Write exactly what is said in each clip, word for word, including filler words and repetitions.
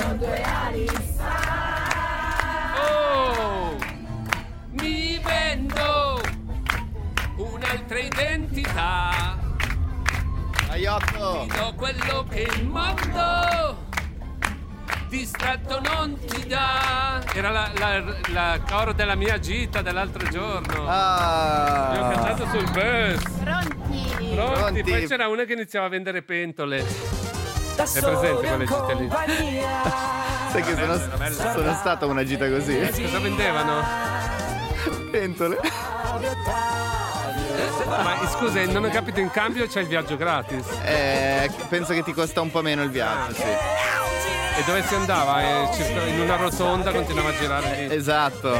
sono due ali. Oh, mi vendo un'altra identità. Aiotto. Ti do quello che il mondo distratto non ti dà. Era la, la, la coro della mia gita dell'altro giorno. Ah. Io ho cantato sul bus. Pronti? Pronti? Pronti. Poi c'era una che iniziava a vendere pentole. Da È presente quelle gite lì? Sai che sono, Bella, bella. sono stata una gita così. Eh, cosa vendevano? Pentole. Ma scusa, non ho capito, in cambio c'è il viaggio gratis. Eh, penso che ti costa un po' meno il viaggio, sì. E dove si andava? Eh, circa- in una rotonda continuava a girare lì. Esatto.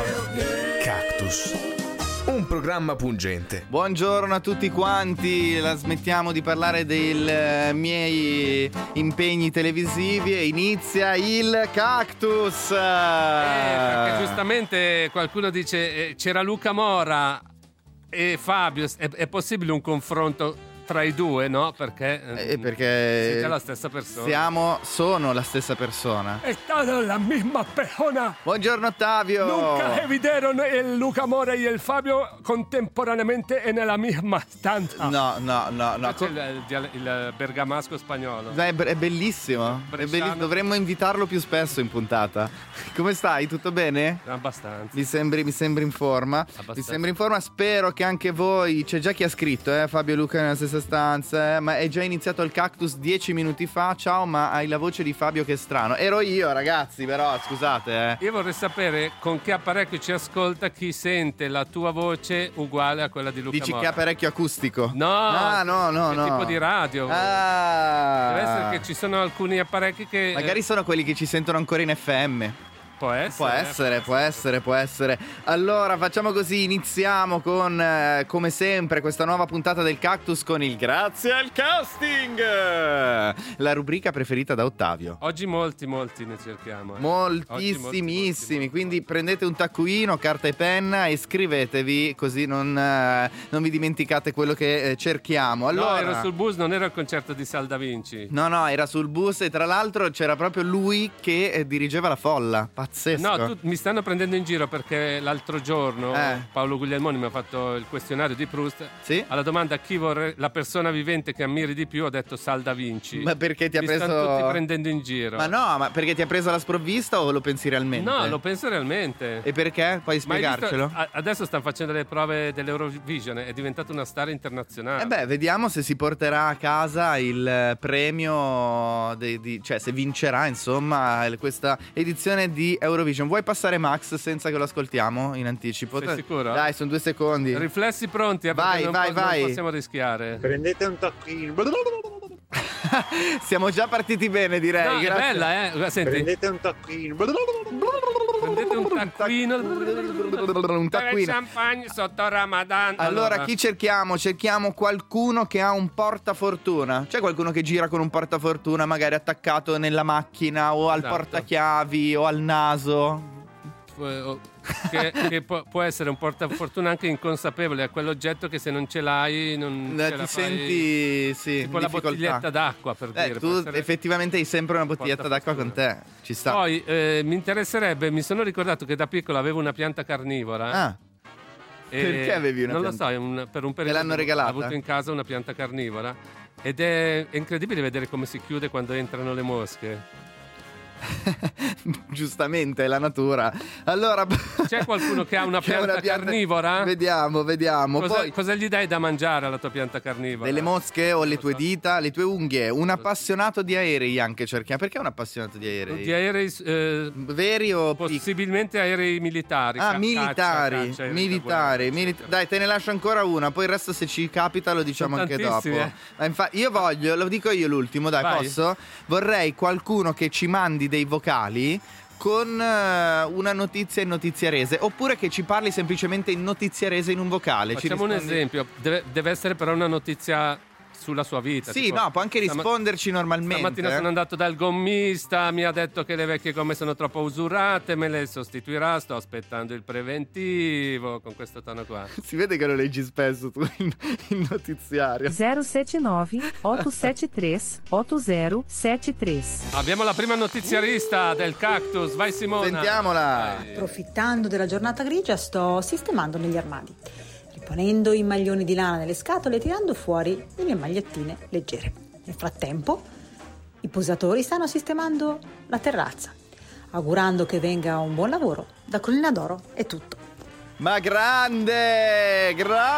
Cactus, un programma pungente. Buongiorno a tutti quanti, la smettiamo di parlare dei eh, miei impegni televisivi e inizia il Cactus. Eh, perché giustamente qualcuno dice eh, c'era Luca Mora e Fabio, è, è possibile un confronto tra i due, no? Perché, Eh, perché siete la stessa persona. siamo, sono la stessa persona. È stata la misma persona. Buongiorno Ottavio. Nunca he vidieron el Luca Mora y el Fabio contemporaneamente e nella misma stanza. No, no, no, no. C'è il, il, il bergamasco spagnolo. Dai, è è bellissimo. È Bresciano. belliss- Dovremmo invitarlo più spesso in puntata. Come stai? Tutto bene? Abbastanza. Mi sembri, mi sembri in forma. Abbastanza. Mi sembri in forma. Spero che anche voi. C'è già chi ha scritto, eh? Fabio e Luca nella stessa stanza. Eh? Ma è già iniziato il Cactus dieci minuti fa. Ciao, ma hai la voce di Fabio che è strano. Ero io, ragazzi, però scusate, eh. Io vorrei sapere con che apparecchio ci ascolta chi sente la tua voce uguale a quella di Luca Dici Mora. che ha apparecchio acustico? No, Ah, no, no, che no. tipo di radio? Ah. Deve essere che ci sono alcuni apparecchi che... Magari sono quelli che ci sentono ancora in F M. Può essere. Può essere, può essere, può essere. Allora, facciamo così, iniziamo con, eh, come sempre, questa nuova puntata del Cactus con il Grazie al Casting! La rubrica preferita da Ottavio. Oggi molti, molti ne cerchiamo. eh. Moltissimissimi, Oggi molti, molti, molti. quindi prendete un taccuino, carta e penna e scrivetevi così non, eh, non vi dimenticate quello che eh, cerchiamo. Allora, No, ero sul bus, non era il concerto di Sal Da Vinci. no, no, era sul bus e tra l'altro c'era proprio lui che eh, dirigeva la folla. Pazzesco. No, tu, mi stanno prendendo in giro perché l'altro giorno Eh. Paolo Guglielmoni mi ha fatto il questionario di Proust. Sì? Alla domanda chi vorrei la persona vivente che ammiri di più, ho detto Sal Da Vinci. Ma perché ti ha mi preso... stanno tutti prendendo in giro. Ma no, ma perché ti ha preso la sprovvista o lo pensi realmente? No, lo penso realmente. E perché? Puoi Ma hai visto- spiegarcelo? a- adesso stanno facendo le prove dell'Eurovision, è diventato una star internazionale. Eh beh, vediamo se si porterà a casa il eh, premio, de- di- cioè se vincerà insomma il- questa edizione di Eurovision. Vuoi passare Max senza che lo ascoltiamo in anticipo? Sei sicuro? Dai, sono due secondi. Riflessi pronti, eh, Vai, perché non, vai, po- non vai. possiamo rischiare. Prendete un tacchino. Siamo già partiti bene, direi. No, è Grazie. bella, eh. Senti, Prendete un tacchino. prendete un taccuino. Un taccuino. Champagne sotto Ramadan. Allora, chi cerchiamo? Cerchiamo qualcuno che ha un portafortuna. C'è qualcuno che gira con un portafortuna magari attaccato nella macchina o al Esatto. portachiavi o al naso? Eh, che, che può, può essere un portafortuna anche inconsapevole, è quell'oggetto che se non ce l'hai non Eh, ce ti la fai. senti, sì, Tipo in la difficoltà. bottiglietta d'acqua, per Eh, dire. tu può essere- effettivamente hai sempre una bottiglietta d'acqua con te. Ci sta. Poi eh, mi interesserebbe, mi sono ricordato che da piccolo avevo una pianta carnivora. Ah, e perché avevi una Non pianta? lo so, è un- per un periodo l'hanno ho regalata? avuto in casa una pianta carnivora ed è, è incredibile vedere come si chiude quando entrano le mosche. giustamente è la natura. Allora, C'è qualcuno che ha una che ha pianta carnivora? Vediamo, vediamo. Cosa, Poi cosa gli dai da mangiare alla tua pianta carnivora? delle mosche o le lo tue so. dita, le tue unghie. Un appassionato di aerei anche cerchiamo. Perché un appassionato di aerei? Di aerei eh, Veri o piccoli? possibilmente aerei militari. Ah, ca- militari, caccia, caccia, aerei militari, da guerra, mili- eccetera. Dai, te ne lascio ancora una, poi il resto se ci capita lo diciamo Sono anche dopo. tantissimi, eh. Ma infa- io voglio, lo dico io l'ultimo, dai, Vai. posso? Vorrei qualcuno che ci mandi dei vocali con eh, una notizia in notiziarese, oppure che ci parli semplicemente in notiziarese in un vocale. Ci Facciamo un rispondi- esempio, deve, deve essere però una notizia sulla sua vita. Sì, tipo, no, può anche stama- risponderci normalmente. Stamattina eh. sono andato dal gommista, mi ha detto che le vecchie gomme sono troppo usurate, me le sostituirà, sto aspettando il preventivo, con questo tono qua. Si vede che lo leggi spesso tu in, in notiziario. zero sette nove otto sette tre otto zero sette tre. Abbiamo la prima notiziarista del Cactus, vai Simona. Sentiamola. Vai. Approfittando della giornata grigia sto sistemando negli armadi, riponendo i maglioni di lana nelle scatole e tirando fuori le mie magliettine leggere. Nel frattempo i posatori stanno sistemando la terrazza. Augurando che venga un buon lavoro, da Collina d'Oro è tutto. Ma grande,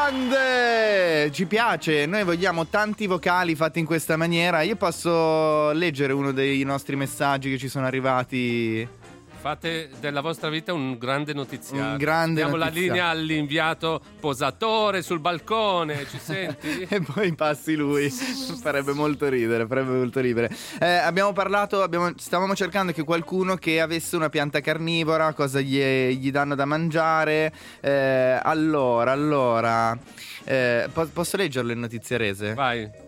grande! Ci piace, noi vogliamo tanti vocali fatti in questa maniera. Io posso leggere uno dei nostri messaggi che ci sono arrivati. Fate della vostra vita un grande notiziario. Un grande Diamo la notiziario. linea all'inviato posatore sul balcone, ci senti? E poi passi lui. Farebbe molto ridere, farebbe molto ridere. Eh, abbiamo parlato, abbiamo, stavamo cercando che qualcuno che avesse una pianta carnivora, cosa gli, gli danno da mangiare. Eh, allora, allora, eh, po- posso leggerlo in notiziarese? Vai.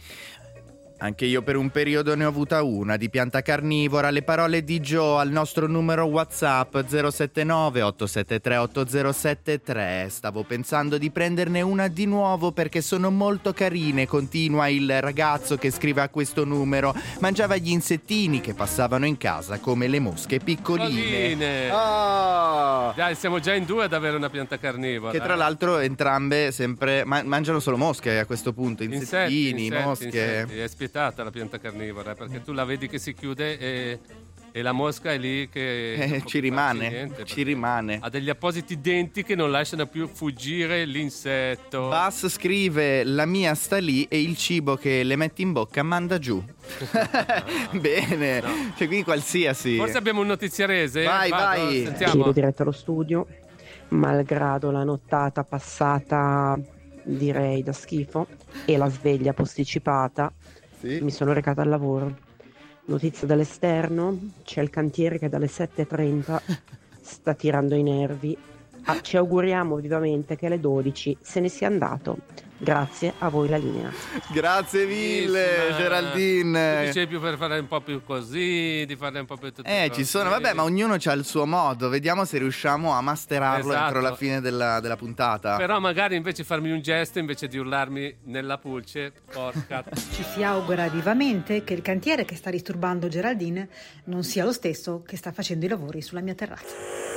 Anche io per un periodo ne ho avuta una di pianta carnivora. Le parole di Joe al nostro numero WhatsApp zero sette nove otto sette tre otto zero sette tre. Stavo pensando di prenderne una di nuovo perché sono molto carine, continua il ragazzo che scrive a questo numero. Mangiava gli insettini che passavano in casa come le mosche piccoline. Piccoline. Oh! Dai, siamo già in due ad avere una pianta carnivora. Che tra l'altro entrambe sempre ma- mangiano solo mosche a questo punto, insettini, Insetti, insetti, mosche. insetti. È spietata la pianta carnivora, perché tu la vedi che si chiude e, e la mosca è lì che Eh, non può ci più rimane, farci niente, ci perché rimane. ha degli appositi denti che non lasciano più fuggire l'insetto. Bas scrive: la mia sta lì e il cibo che le metti in bocca manda giù. Bene, cioè quindi qualsiasi. Forse abbiamo un notiziarese. Vai, Vado, vai. Sentiamo. Chiedo diretto allo studio, malgrado la nottata passata direi da schifo e la sveglia posticipata, Sì. mi sono recata al lavoro. Notizia dall'esterno, c'è il cantiere che dalle sette e trenta sta tirando i nervi. Ah, ci auguriamo vivamente che alle dodici se ne sia andato. Grazie, a voi la linea. Grazie mille, Bellissima. Geraldine. Tu dicevi più per fare un po' più così, di fare un po' più tutte Eh, cose. ci sono, vabbè, ma ognuno ha il suo modo. Vediamo se riusciamo a masterarlo Esatto. entro la fine della, della puntata. Però magari invece farmi un gesto invece di urlarmi nella pulce. Porca. Ci si augura vivamente che il cantiere che sta disturbando Geraldine non sia lo stesso che sta facendo i lavori sulla mia terrazza.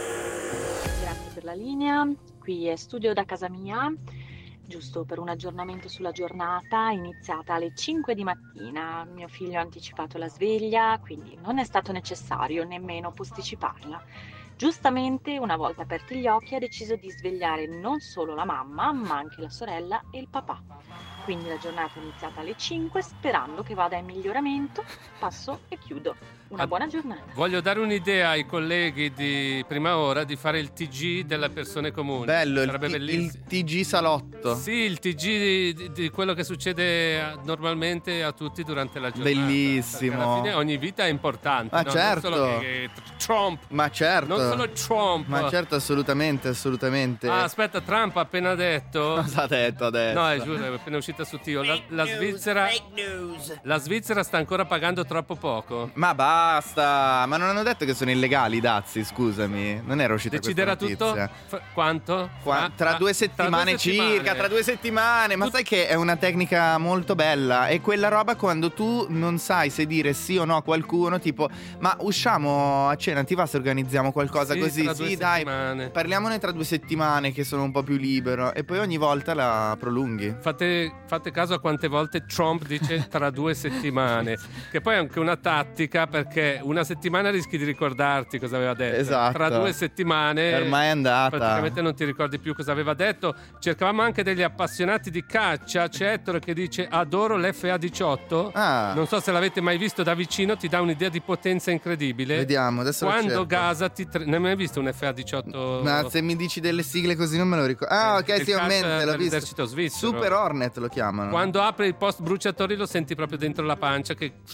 Grazie per la linea, qui è studio da casa mia, giusto per un aggiornamento sulla giornata iniziata alle cinque di mattina. Mio figlio ha anticipato la sveglia, quindi non è stato necessario nemmeno posticiparla. Giustamente, una volta aperti gli occhi, ha deciso di svegliare non solo la mamma, ma anche la sorella e il papà. Quindi la giornata è iniziata alle cinque, sperando che vada in miglioramento. Passo e chiudo. Una Ah, buona giornata. Voglio dare un'idea ai colleghi di prima ora di fare il T G delle persone comuni. Bello, il, Sarebbe T- bellissimo. il T G salotto. Sì, il T G di, di- di quello che succede a- normalmente a tutti durante la giornata. Bellissimo. Perché alla fine ogni vita è importante. Ma no? certo. Non solo che, che Trump. Ma certo. Non solo Trump. Ma certo, assolutamente, assolutamente. Ah, aspetta, Trump ha appena detto. Cosa ha detto adesso? No, è giuro, è appena uscita su Tio. La, la Svizzera. La Svizzera sta ancora pagando troppo poco. Ma basta, ma non hanno detto che sono illegali i dazi, scusami. Non era uscita Deciderà questa tutto? notizia. F- quanto? Qua- Ah, tra ah, due settimane tra due settimane. circa, tra due settimane. Ma Tut- sai che è una tecnica molto bella. È quella roba quando tu non sai se dire sì o no a qualcuno, tipo, ma usciamo a cena, ti va se organizziamo qualcosa Sì, così? tra due Sì, dai, settimane. parliamone tra due settimane che sono un po' più libero. E poi ogni volta la prolunghi. Fate, fate caso a quante volte Trump dice tra due settimane, che poi è anche una tattica, perché una settimana rischi di ricordarti cosa aveva detto. Esatto. Tra due settimane Ormai è andata. praticamente non ti ricordi più cosa aveva detto. Cercavamo anche degli appassionati di caccia. C'è Ettore che dice adoro l'F A diciotto. Ah. Non so se l'avete mai visto da vicino, ti dà un'idea di potenza incredibile. Vediamo, adesso lo Quando cerco. gasa ti tre... Ne hai mai visto un F A diciotto? Ma se mi dici delle sigle così non me lo ricordo. Ah, ok, Il sì, ho in caccia mente, l'ho visto. dell'esercito svizzero. Super Hornet lo chiamano. Quando apre il post bruciatori lo senti proprio dentro la pancia che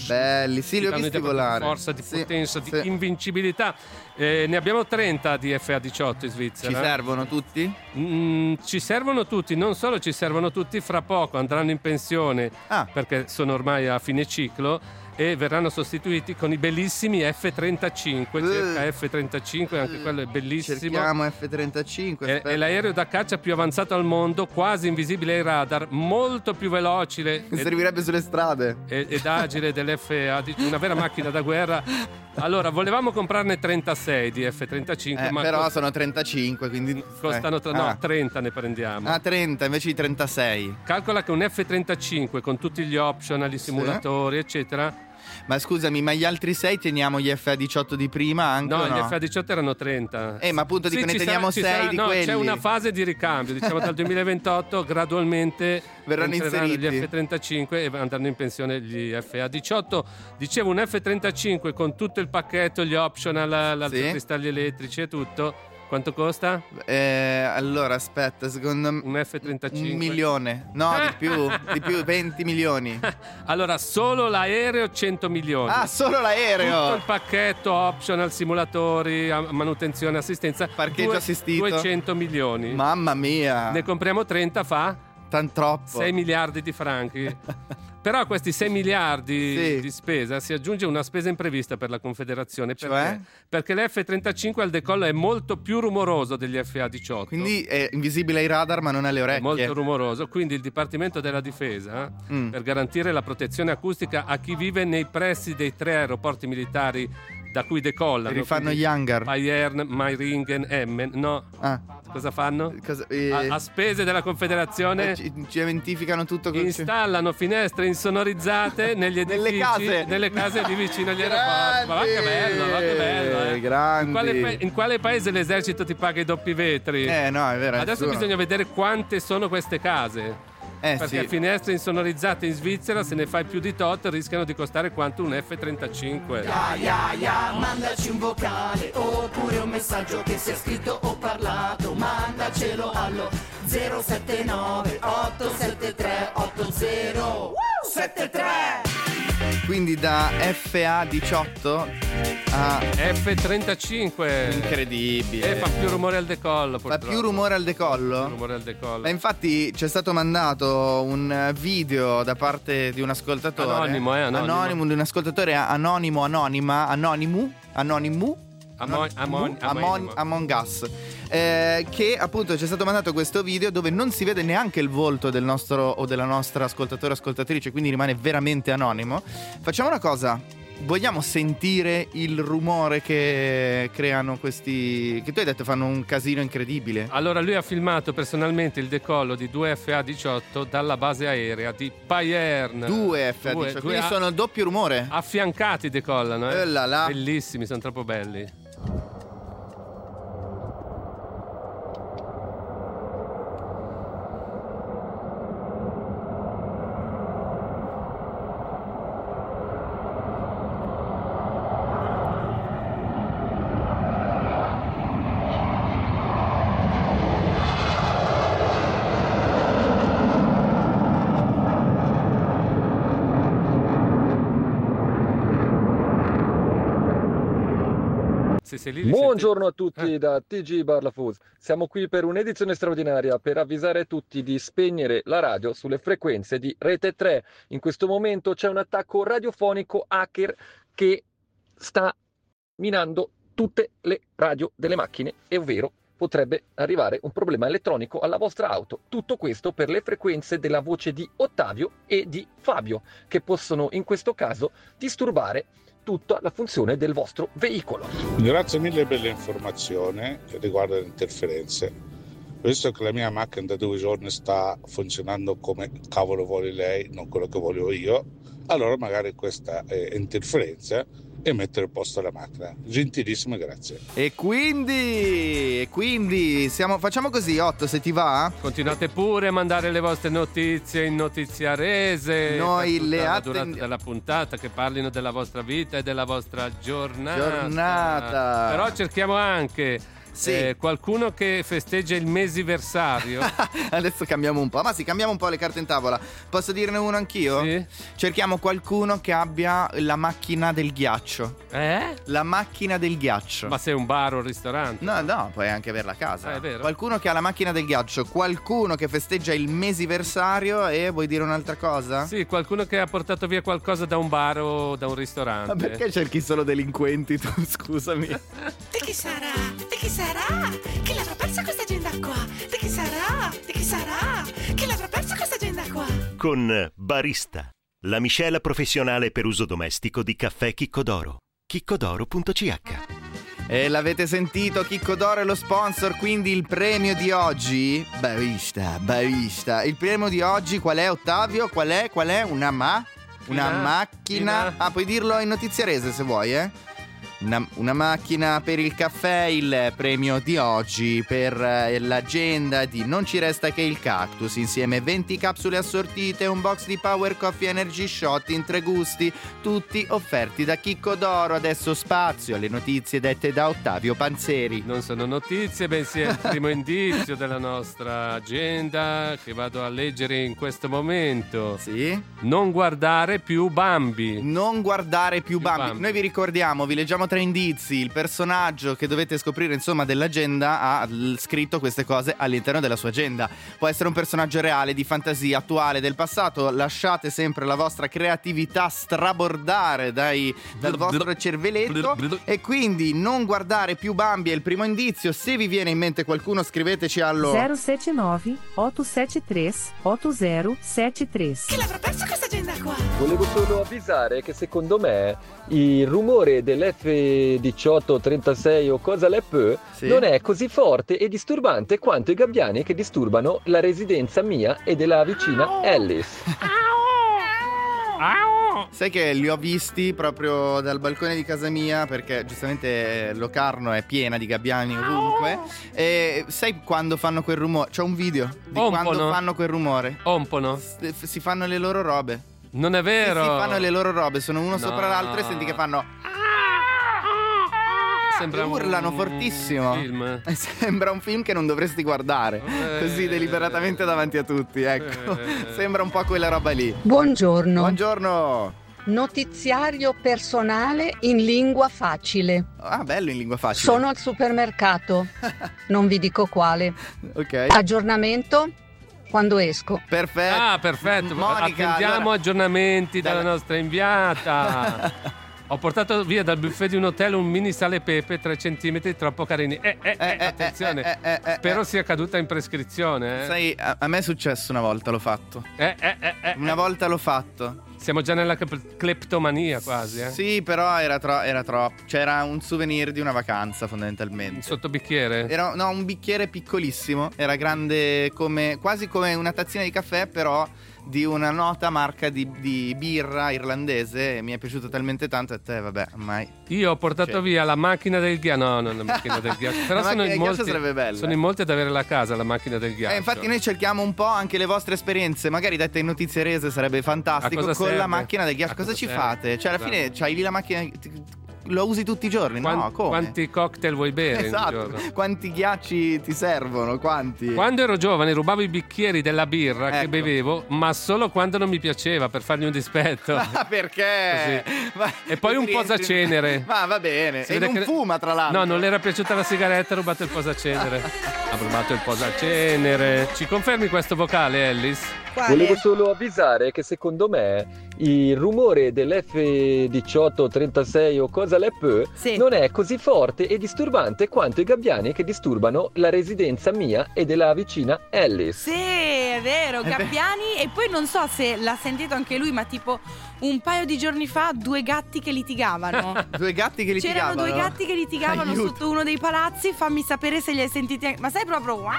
Belli, sì, li ho visti volare. Di forza, di sì, potenza, di sì. invincibilità. Eh, ne abbiamo trenta di F A diciotto in Svizzera. Ci servono tutti? Mm, ci servono tutti, non solo ci servono tutti, fra poco andranno in pensione ah. perché sono ormai a fine ciclo e verranno sostituiti con i bellissimi F trentacinque, uh. circa F trentacinque, anche quello è bellissimo. Cerchiamo F trentacinque. È, è l'aereo da caccia più avanzato al mondo, quasi invisibile ai radar, molto più veloce. Servirebbe sulle strade. Ed, ed agile dell'F A, una vera macchina da guerra. Allora, volevamo comprarne trentasei di F trentacinque, eh, ma però cost- sono trentacinque, quindi costano eh. no, ah. trenta ne prendiamo. Ah, trenta invece di trentasei. Calcola che un F trentacinque con tutti gli optional, i simulatori, sì. eccetera. Ma scusami, ma gli altri sei teniamo gli F A diciotto di prima anche? No, o no? gli F A diciotto erano trenta. Eh, ma appunto dico, sì, ne ci teniamo sarà, sei sarà, di no, quelli. C'è una fase di ricambio, diciamo dal duemilaventotto gradualmente verranno inseriti gli F trentacinque e andranno in pensione gli F A diciotto. Dicevo un F trentacinque con tutto il pacchetto, gli optional, l'altro sì. cristalli elettrici e tutto. Quanto costa? Eh, allora, aspetta, secondo me un F trentacinque. Un milione. No, di più, di più, venti milioni. Allora, solo l'aereo cento milioni. Ah, solo l'aereo. Tutto il pacchetto optional, simulatori, manutenzione, assistenza. Parcheggio due, assistito. duecento milioni. Mamma mia. Ne compriamo trenta, fa? Tan troppo. sei miliardi di franchi. Però a questi sei miliardi sì. di spesa si aggiunge una spesa imprevista per la Confederazione. Perché? Cioè? Perché l'F trentacinque al decollo è molto più rumoroso degli F A diciotto. Quindi è invisibile ai radar ma non alle orecchie. È molto rumoroso. Quindi il Dipartimento della Difesa, mm. per garantire la protezione acustica a chi vive nei pressi dei tre aeroporti militari da cui decollano, rifanno gli hangar Bayern, Meiringen, Emmen. No, ah. cosa fanno? Cosa, eh... a, a spese della Confederazione eh, ci, ci cementificano tutto con... installano finestre insonorizzate negli edifici, nelle case nelle case lì vicino agli aeroporti. Ma va che bello, va che bello eh. Grandi. In quale, pa- in quale paese l'esercito ti paga i doppi vetri? Eh no, è vero. Adesso bisogna vedere quante sono queste case. Eh, perché sì. finestre insonorizzate in Svizzera, se ne fai più di tot, rischiano di costare quanto un F trentacinque. Ya, ya, ya, mandaci un vocale oppure un messaggio che sia scritto o parlato. Mandacelo allo zero sette nove otto sette tre otto zero sette tre. Quindi da F A diciotto a F trentacinque. Incredibile. E fa più rumore al decollo. Fa più rumore al decollo? Più rumore al decollo. Ma infatti c'è stato mandato un video da parte di un ascoltatore. Anonimo, eh, anonimo. Anonimo, di un ascoltatore anonimo, anonima, anonimu, anonimu. Amon, amon, amon, Among Us, eh, che appunto c'è stato mandato questo video dove non si vede neanche il volto del nostro o della nostra ascoltatore o ascoltatrice, quindi rimane veramente anonimo. Facciamo una cosa, vogliamo sentire il rumore che creano questi, che tu hai detto fanno un casino incredibile. Allora lui ha filmato personalmente il decollo di due F A diciotto dalla base aerea di Bayern. Due F A diciotto, due, quindi due sono il doppio rumore. Affiancati decollano, eh. Eh là là. Bellissimi, sono troppo belli. Buongiorno a tutti eh. da T G Barlafus. Siamo qui per un'edizione straordinaria per avvisare tutti di spegnere la radio sulle frequenze di Rete tre. In questo momento c'è un attacco radiofonico hacker che sta minando tutte le radio delle macchine, e ovvero potrebbe arrivare un problema elettronico alla vostra auto. Tutto questo per le frequenze della voce di Ottavio e di Fabio, che possono in questo caso disturbare tutta la funzione del vostro veicolo. Grazie mille per l'informazione che riguarda le interferenze. Visto che la mia macchina da due giorni sta funzionando come cavolo vuole lei, non quello che voglio io, allora magari questa è interferenza e mettere a posto la macchina. Gentilissimo, grazie. E quindi, e quindi siamo, facciamo così, Otto, se ti va. Continuate pure a mandare le vostre notizie in notiziarese. Noi le durante atten- della puntata, che parlino della vostra vita e della vostra giornata. Giornata. Però cerchiamo anche, Sì. Eh, qualcuno che festeggia il mesiversario. Adesso cambiamo un po'. Ma sì, cambiamo un po' le carte in tavola. Posso dirne uno anch'io? Sì. Cerchiamo qualcuno che abbia la macchina del ghiaccio. Eh? La macchina del ghiaccio. Ma sei un bar o un ristorante? No, no, puoi anche averla a casa. Ah, è vero. Qualcuno che ha la macchina del ghiaccio, qualcuno che festeggia il mesiversario e vuoi dire un'altra cosa? Sì, qualcuno che ha portato via qualcosa da un bar o da un ristorante. Ma perché cerchi solo delinquenti tu, scusami? Di chi sarà? Di chi sarà? Chi l'avrà persa questa agenda qua? Di chi sarà? Di chi sarà? Chi l'avrà persa questa agenda qua? Con Barista, la miscela professionale per uso domestico di caffè Chiccodoro. chiccodoro punto c h. E l'avete sentito, Chicco d'Oro è lo sponsor, quindi il premio di oggi, barista, barista, il premio di oggi qual è, Ottavio? Qual è? Qual è? Una ma? Una Fina, macchina? fina. Ah, puoi dirlo in notiziarese se vuoi, eh? Una, una macchina per il caffè, il premio di oggi per eh, l'agenda di Non ci resta che il cactus, insieme venti capsule assortite, un box di Power Coffee Energy Shot in tre gusti, tutti offerti da Chicco d'Oro. Adesso spazio alle notizie dette da Ottavio Panzeri. Non sono notizie, bensì è il primo indizio della nostra agenda che vado a leggere in questo momento. Sì? Non guardare più Bambi. Non guardare più, Più Bambi. Bambi. Noi vi ricordiamo, vi leggiamo tre indizi. Il personaggio che dovete scoprire insomma dell'agenda ha l- scritto queste cose all'interno della sua agenda. Può essere un personaggio reale, di fantasia, attuale, del passato. Lasciate sempre la vostra creatività strabordare dai, dal vostro cervelletto. E quindi non guardare più Bambi è il primo indizio. Se vi viene in mente qualcuno, scriveteci allo zero sette nove otto sette tre otto zero sette tre. Chi l'avrà persa questa agenda qua? Volevo solo avvisare che secondo me il rumore dell'F diciotto trentasei o cosa l'è peu Sì. non è così forte e disturbante quanto i gabbiani che disturbano la residenza mia e della vicina Alice. Sai che li ho visti proprio dal balcone di casa mia, perché giustamente Locarno è piena di gabbiani ovunque. E sai quando fanno quel rumore? C'è un video di Ompono. quando fanno quel rumore. Ompono. S- Si fanno le loro robe. Non è vero. Si fanno le loro robe, sono uno No. sopra l'altro e senti che fanno. Sembra che urlano un fortissimo. film. Sembra un film che non dovresti guardare Eh. così deliberatamente davanti a tutti, ecco. Eh. Sembra un po' quella roba lì. Buongiorno. Buongiorno. Notiziario personale in lingua facile. Ah, bello in lingua facile. Sono al supermercato. Non vi dico quale. Ok. Aggiornamento quando esco. Perfetto. Ah, perfetto. Monica, Attendiamo allora- aggiornamenti dalla Dalla- nostra inviata. Ho portato via dal buffet di un hotel un mini sale pepe tre centimetri troppo carini. Eh, eh, eh, Eh, eh, attenzione. eh, eh, eh, Spero eh. sia caduta in prescrizione. Eh. Sai, a, a me è successo una volta, l'ho fatto. Eh, eh, eh, eh, Una eh. volta l'ho fatto. Siamo già nella clep- cleptomania quasi, eh. Sì, però era, tro- era troppo. C'era un souvenir di una vacanza, Un fondamentalmente. sottobicchiere. Era no, un bicchiere piccolissimo. Era grande come quasi come una tazzina di caffè, però di una nota marca di, di birra irlandese. E mi è piaciuto talmente tanto. E te, vabbè, ormai. Io ho portato Cioè. via la macchina del ghiaccio. No, non la macchina del ghiaccio. Però La sono macchina in del molti. ghiaccio sarebbe bella. Sono in molti ad avere la casa la macchina del ghiaccio. E infatti noi cerchiamo un po' anche le vostre esperienze, magari dette in notizie rese, sarebbe fantastico. A cosa Con serve? la macchina del ghiaccio, A cosa cosa ci serve? fate? Cioè, alla Esatto. fine c'hai lì la macchina. ti- Lo usi tutti i giorni, Quan- no? Come? Quanti cocktail vuoi bere in un Esatto, giorno? quanti ghiacci ti servono? Quanti? Quando ero giovane rubavo i bicchieri della birra che Ecco. bevevo, ma solo quando non mi piaceva, per fargli un dispetto. Ma perché? Ma- E poi un rientri- posacenere. Ma va bene, Si e vede non che- fuma tra l'altro. No, non le era piaciuta la sigaretta, ha rubato il posacenere. Ha rubato il posacenere. Ci confermi questo vocale, Alice? Volevo solo avvisare che secondo me il rumore dell'F diciotto trentasei o cosa l'è peu Sì. non è così forte e disturbante quanto i gabbiani che disturbano la residenza mia e della vicina Alice. Sì, è vero, Gabbiani. E poi non so se l'ha sentito anche lui, ma tipo un paio di giorni fa due gatti che litigavano. Due gatti che litigavano. C'erano due gatti che litigavano Aiuto. sotto uno dei palazzi. Fammi sapere se li hai sentiti anche. Ma sai proprio wow!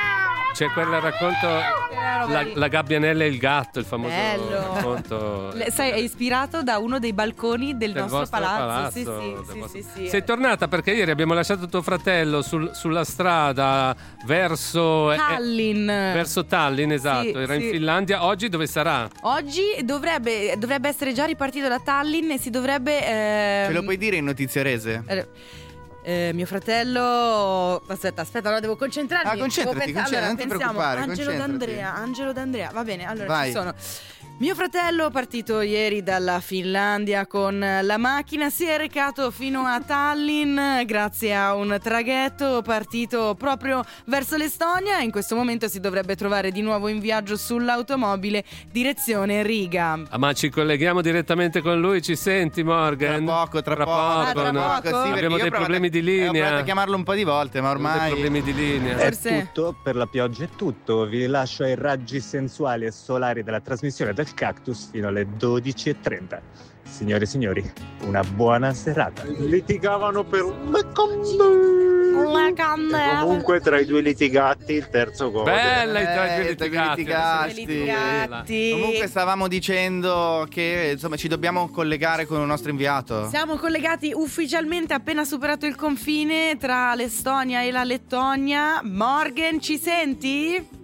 C'è quel racconto la, la gabbianella e il gatto, il famoso Bello. racconto. Le- sai, è ispirato da uno dei balconi del, Del nostro vostro palazzo. Sì, palazzo, sì, del sì, vostro- sì, sì. Sei tornata perché ieri abbiamo lasciato tuo fratello sul- sulla strada verso eh, Tallinn. verso Tallinn, esatto, Sì, era in sì. Finlandia. Oggi dove sarà? Oggi dovrebbe, dovrebbe essere già ripartito da Tallinn e si dovrebbe. ehm, Ce lo puoi dire in notizie rese? eh, Eh, mio fratello. Aspetta, aspetta, allora devo concentrarmi. Ah, concentrati, Devo concentrati, allora, non ti pensiamo, preoccupare, Angelo concentrati. D'Andrea, Angelo D'Andrea. Va bene, allora Vai. ci sono. Mio fratello, partito ieri dalla Finlandia con la macchina, si è recato fino a Tallinn grazie a un traghetto partito proprio verso l'Estonia e in questo momento si dovrebbe trovare di nuovo in viaggio sull'automobile direzione Riga. Ah, ma ci colleghiamo direttamente con lui, ci senti Morgan? Tra poco, tra, Tra poco, poco, tra no? poco, sì, perché Abbiamo io dei ho provato- problemi di eh, Ho provato linea. a chiamarlo un po' di volte, ma Abbiamo dei ormai problemi di linea. È Forse- tutto, per la pioggia è tutto. Vi lascio ai raggi sensuali e solari della trasmissione del Cactus fino alle dodici e trenta. Signore e signori, una buona serata. Litigavano per le candele. Le candele. Comunque tra i due litigati il terzo gol. Bella i tra i due Eh, tra i litigati. litigati. Litigati. Comunque stavamo dicendo che insomma ci dobbiamo collegare con un nostro inviato. Siamo collegati ufficialmente appena superato il confine tra l'Estonia e la Lettonia. Morgan, ci senti?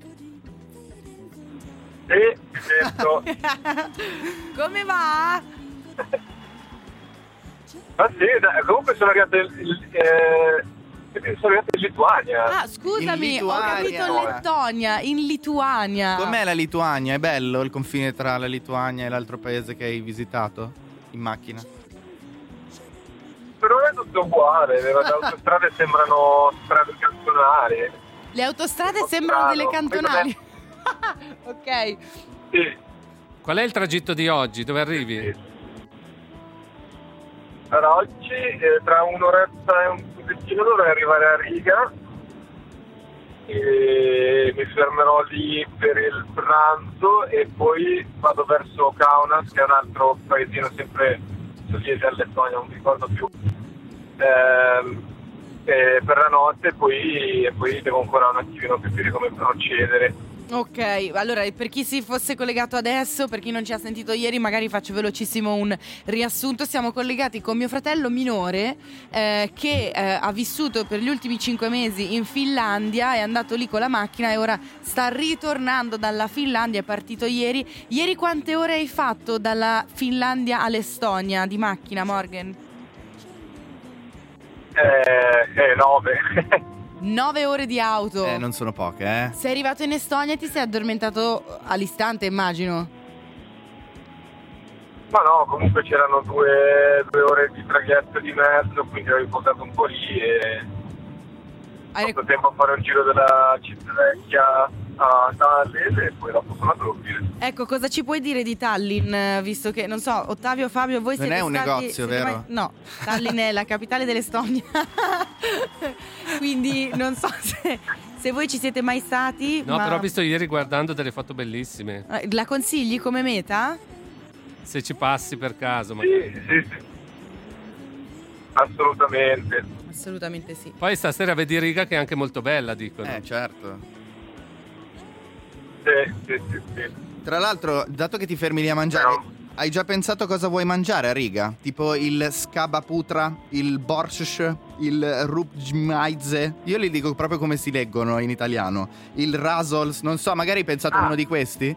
Sì, certo. Come va? Ma sì, dai, comunque sono arrivato in, eh, sono arrivato in Lituania. Ah, scusami, In ho Lituania. capito Lettonia, in Lituania. Com'è la Lituania? È bello il confine tra la Lituania e l'altro paese che hai visitato in macchina? Però è tutto uguale, le autostrade sembrano strade cantonali. Le autostrade Un po' sembrano delle strano. cantonali. Ok. Sì. Qual è il tragitto di oggi? Dove arrivi? Allora, oggi eh, tra un'oretta e un pochettino dovrei arrivare a Riga e mi fermerò lì per il pranzo e poi vado verso Kaunas, che è un altro paesino sempre sovietico a Lettonia, non mi ricordo più, ehm, e per la notte poi, e poi devo ancora un attimino capire come procedere. Ok, allora per chi si fosse collegato adesso, per chi non ci ha sentito ieri, magari faccio velocissimo un riassunto. Siamo collegati con mio fratello minore eh, che eh, ha vissuto per gli ultimi cinque mesi in Finlandia, è andato lì con la macchina e ora sta ritornando dalla Finlandia, è partito ieri. Ieri quante ore hai fatto dalla Finlandia all'Estonia di macchina, Morgan? Eh, eh nove. Nove ore di auto. Eh, non sono poche, eh. Sei arrivato in Estonia e ti sei addormentato all'istante, immagino. Ma no, comunque c'erano due, due ore di traghetto di mezzo, quindi ho riposato un po' lì e ho fatto tempo a fare un giro della città vecchia a Tallinn e poi dopo sono andato a dormire. Ecco, cosa ci puoi dire di Tallinn, eh, visto che, non so, Ottavio, Fabio, voi Non siete è un stati... negozio, siete vero? mai- No, Tallinn è la capitale dell'Estonia. Quindi non so se, se voi ci siete mai stati. No, ma... però ho visto ieri guardando delle foto bellissime. Eh, La consigli come meta? Se ci passi per caso, Sì, magari. sì, sì. Assolutamente. Assolutamente sì. Poi stasera vedi Riga che è anche molto bella, dicono. Eh, certo. Sì, sì, sì, sì. Tra l'altro, dato che ti fermi lì a mangiare, hai già pensato cosa vuoi mangiare a Riga? Tipo il skabaputra, il borscht, il rupjmajze. Io li dico proprio come si leggono in italiano. Il rasols, non so, magari hai pensato a Ah. uno di questi?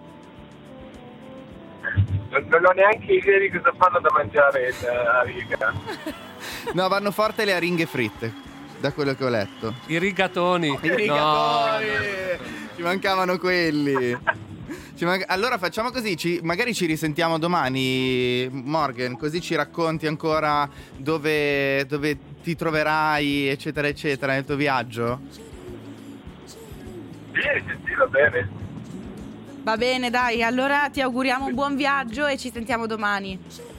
Non, non ho neanche idea di cosa fanno da mangiare in, uh, a Riga. No, vanno forte le aringhe fritte, da quello che ho letto. I rigatoni. I rigatoni! Ci mancavano quelli. Ci manca- Allora facciamo così, ci- magari ci risentiamo domani, Morgan, così ci racconti ancora dove, dove ti troverai, eccetera, eccetera, nel tuo viaggio. Sì, sì, sì, va bene. Va bene, dai, allora ti auguriamo un buon viaggio e ci sentiamo domani.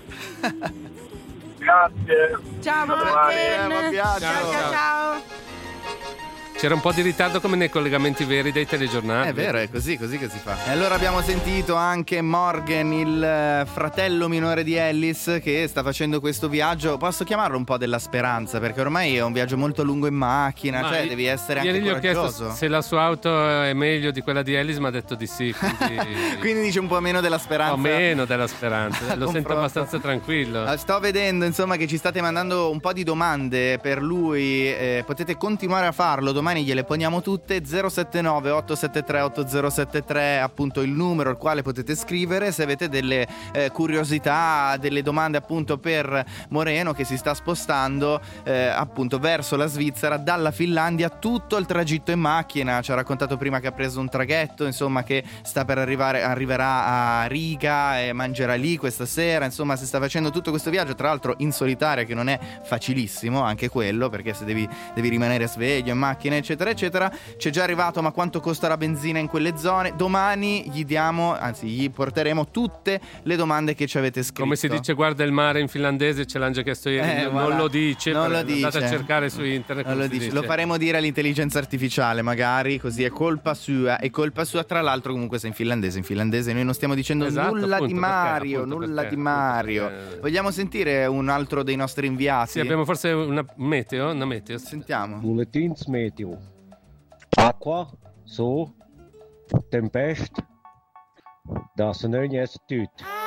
Grazie. Ciao, Domani. Morgan. buon viaggio. Ciao, ciao, ciao. C'era un po' di ritardo come nei collegamenti veri dei telegiornali. È vero, è così, così che si fa. E allora abbiamo sentito anche Morgan, il eh, fratello minore di Ellis, che sta facendo questo viaggio. Posso chiamarlo un po' della speranza, perché ormai è un viaggio molto lungo in macchina, Ma cioè i- devi essere ieri anche gli ho chiesto coraggioso. se la sua auto è meglio di quella di Ellis, ma ha detto di sì. Quindi, Quindi dice un po' meno della speranza. o meno della speranza. Lo sento Confronto. abbastanza tranquillo. Ah, Sto vedendo insomma che ci state mandando un po' di domande per lui, eh, potete continuare a farlo, domani domani gliele poniamo tutte. Zero sette nove otto sette tre otto zero sette tre, appunto il numero al quale potete scrivere se avete delle eh, curiosità, delle domande appunto per Moreno, che si sta spostando eh, appunto verso la Svizzera dalla Finlandia, tutto il tragitto in macchina. Ci ha raccontato prima che ha preso un traghetto, insomma, che sta per arrivare, arriverà a Riga e mangerà lì questa sera. Insomma, si sta facendo tutto questo viaggio, tra l'altro in solitaria, che non è facilissimo anche quello, perché se devi, devi rimanere sveglio in macchina eccetera eccetera. C'è già arrivato, ma quanto costa la benzina in quelle zone? Domani gli diamo, anzi gli porteremo tutte le domande che ci avete scritto. Come si dice guarda il mare in finlandese, ce l'hanno già chiesto ieri, Eh, non voilà. lo dice, Non lo andate dice. a cercare su internet. Non come lo, si dice. dice. Lo faremo dire all'intelligenza artificiale, magari, così è colpa sua. È colpa sua, tra l'altro, comunque se in finlandese. In finlandese noi non stiamo dicendo Esatto, nulla appunto, di perché, Mario, appunto, nulla perché, di Mario. appunto, perché- Vogliamo sentire un altro dei nostri inviati? Sì, abbiamo forse una meteo, una meteo. Sentiamo. Bulletins meteo. Aqua, so, tempest, da snögnes tut.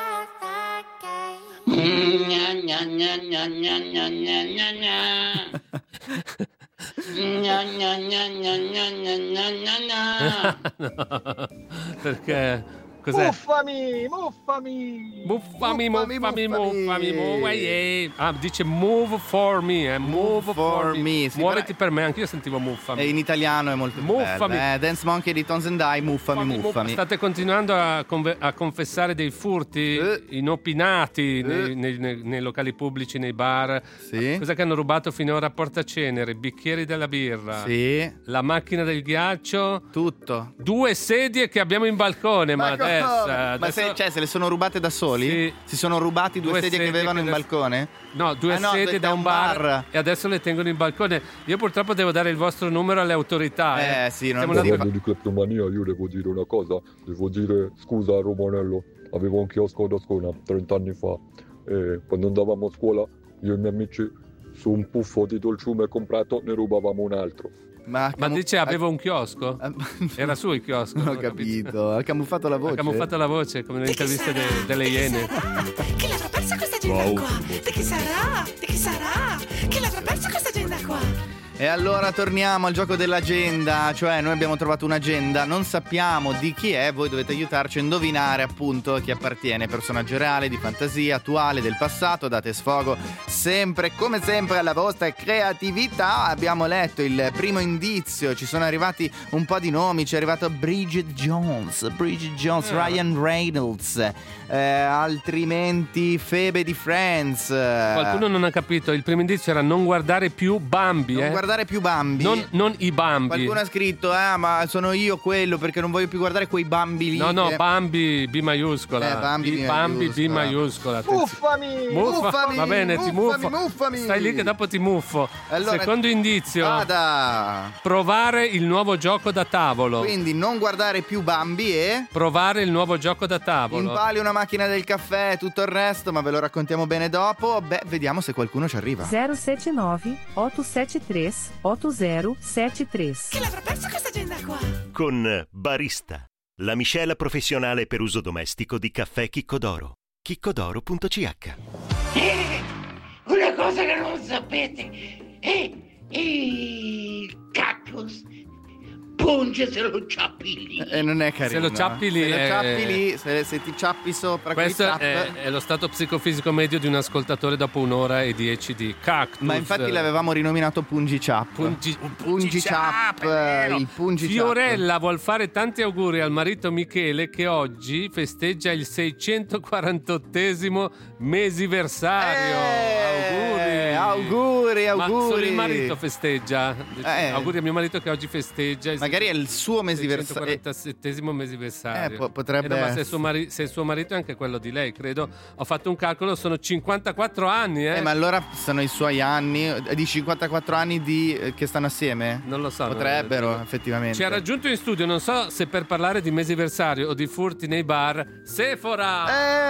Gna gna gna gna gna gna gna gna gna. Gna gna gna gna gna gna gna gna. No, perché cos'è? Muffami, muffami. Muffami, muffami, muffami, muffami, muffami. Ah, dice move for me, eh. move, for, me. Sì, Muoviti però- per me, anche io sentivo muffami. E in italiano è molto più Muffami. bello, eh. Dance Monkey di Tones and I, muffami, muffami. State continuando a, conve- a confessare dei furti inopinati nei, nei- nei- nei locali pubblici, nei bar. Sì. Cosa che hanno rubato finora? Portacenere, bicchieri della birra, Sì. la macchina del ghiaccio, tutto. Due sedie che abbiamo in balcone, ma, Ma adesso, Ma adesso- se, cioè, se le sono rubate da soli? Sì. Si sono rubati due, Due sedie che sedie avevano che in adesso- balcone? No, due Ah, no, sedie da un bar, e adesso le tengono in balcone. Io purtroppo devo dare il vostro numero alle autorità. Eh, Eh, sì, non Stiamo si andando- Parlando di cleptomania, io devo dire una cosa. Devo dire scusa a Romanello. Avevo un chiosco ad Ascona trenta anni fa. E quando andavamo a scuola, io e i miei amici, su un puffo di dolciume comprato, ne rubavamo un altro. Ma, Ma dice avevo un chiosco? Era suo il chiosco? Non ho capito. Ha camuffato la voce. Ha camuffato la voce come nelle interviste de- delle Iene. Che l'avrà persa questa agenda Wow. qua? Di chi sarà? Di chi sarà? Che l'avrà persa questa agenda qua? E allora torniamo al gioco dell'agenda, cioè noi abbiamo trovato un'agenda, non sappiamo di chi è, voi dovete aiutarci a indovinare appunto a chi appartiene, personaggio reale, di fantasia, attuale, del passato, date sfogo sempre, come sempre, alla vostra creatività. Abbiamo letto il primo indizio, ci sono arrivati un po' di nomi, ci è arrivato Bridget Jones, Bridget Jones, Ah. Ryan Reynolds, eh, altrimenti Phoebe di Friends. Qualcuno non ha capito, il primo indizio era non guardare più Bambi, Non eh? guardare più Bambi. Non, non i Bambi. Qualcuno ha scritto, ah, ma sono io quello perché non voglio più guardare quei Bambi lì. No, no, che- Bambi B maiuscola. Eh, Bambi B, B Bambi B maiuscola. maiuscola. attenzione. Muffami! Muffa. Muffami, Va bene, ti muffami, muffo. muffami. Stai lì che dopo ti muffo. Allora- Secondo indizio, Vada. provare il nuovo gioco da tavolo. Quindi non guardare più Bambi e Provare il nuovo gioco da tavolo. impali una macchina del caffè e tutto il resto, ma ve lo raccontiamo bene dopo. Beh, vediamo se qualcuno ci arriva. zero sette nove otto sette tre otto zero sette tre. Che l'avrà persa questa agenda qua? Con Barista, la miscela professionale per uso domestico di caffè Chicco d'Oro. chiccodoro punto c h. Eh, una cosa che non sapete è il cactus punge se lo ciappi lì. E non è carino. Se lo ciappi lì, Se lo eh, ciappi lì, se, se ti ciappi sopra quei Questo ciap- è, è lo stato psicofisico medio di un ascoltatore dopo un'ora e dieci di Cactus. Ma infatti l'avevamo rinominato Pungi Ciap. Pungi, Pungi Ciap, il Pungi Ciap. Fiorella vuol fare tanti auguri al marito Michele che oggi festeggia il seicentoquarantottesimo mesiversario. Eh, auguri. auguri, Ma auguri. solo il marito festeggia. Eh. Auguri a mio marito che oggi festeggia il Magari è il suo mesiversario. seicentoquarantasettesimo mesiversario. Eh, po- potrebbe Eh, no, ma se essere. il, suo mari- se il suo marito è anche quello di lei, credo. Ho fatto un calcolo, sono cinquantaquattro anni, eh. Eh, ma allora sono i suoi anni, eh, di cinquantaquattro anni di, eh, che stanno assieme? Non lo so. Potrebbero, non- effettivamente. Ci ha raggiunto in studio, non so se per parlare di mesiversario o di furti nei bar, Sephora!